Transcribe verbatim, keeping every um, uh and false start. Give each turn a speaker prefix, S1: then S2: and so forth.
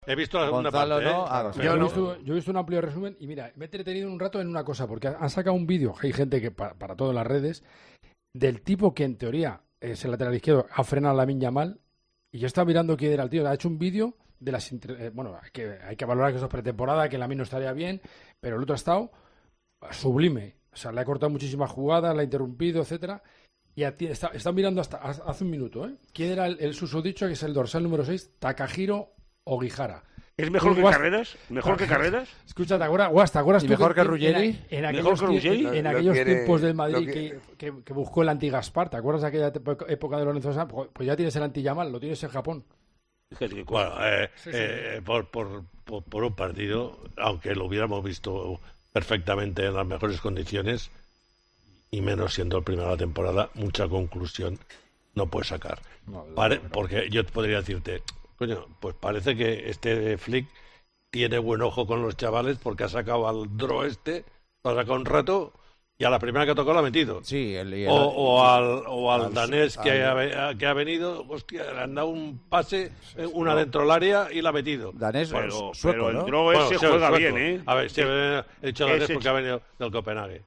S1: He visto la segunda
S2: Gonzalo
S1: parte,
S2: no,
S1: ¿eh?
S2: ah,
S3: Yo, he visto, yo he visto un amplio resumen y mira, me he entretenido un rato en una cosa, porque han sacado un vídeo, hay gente que para, para todo en las redes, del tipo que en teoría es el lateral izquierdo, ha frenado a Lamine Yamal, y yo estaba mirando quién era el tío, ha hecho un vídeo de las... Eh, bueno, hay que, hay que valorar que eso es pretemporada, que Lamine no estaría bien, pero el otro ha estado sublime, o sea, le ha cortado muchísimas jugadas, le ha interrumpido, etcétera. Y a ti, está, está mirando hasta hace un minuto, ¿eh? ¿Quién era el, el susodicho, que es el dorsal número seis? Takahiro Ogihara.
S4: ¿Es mejor que
S3: Guasta.
S4: Carreras? ¿Mejor que Carreras?
S3: Escucha, ¿te acuerdas, Guasta, ¿te acuerdas
S2: ¿Y
S3: tú
S2: mejor que
S3: en-
S2: Ruggeri?
S3: En, en
S4: ¿Mejor
S3: aquellos,
S4: que
S3: tie-
S4: Ruggeri?
S3: en
S5: Lo- lo
S3: aquellos
S5: quiere-
S3: tiempos del Madrid
S5: lo
S3: que,
S5: que-
S3: que, que buscó el anti-Gaspar, ¿te acuerdas de aquella tepo- época de Lorenzo Sanz? Pues ya tienes el anti-Yamal, lo tienes en Japón.
S1: Bueno, eh,
S3: Sí, sí.
S1: eh, por, por, por, por un partido, aunque lo hubiéramos visto perfectamente en las mejores condiciones, y menos siendo el primero de la temporada, mucha conclusión no puede sacar.
S3: No,
S1: Pare- porque yo podría decirte, coño, pues parece que este Flick tiene buen ojo con los chavales porque ha sacado al Dro este, lo ha sacado un rato y a la primera que tocó lo ha metido.
S2: Sí, el, el-
S1: O, o al, o al
S2: al-
S1: danés que,
S2: al-
S1: ha, que ha venido, hostia, le han dado un pase, eh, una dentro del área y la ha metido.
S2: danés
S4: Pero,
S2: sueco,
S4: pero
S2: ¿no?
S4: el Dro
S1: Bueno,
S4: ese
S1: sí,
S4: juega
S1: sueco.
S4: bien, ¿eh?
S1: A ver, sí, he dicho danés
S4: Ese-
S1: porque ha venido del Copenhague.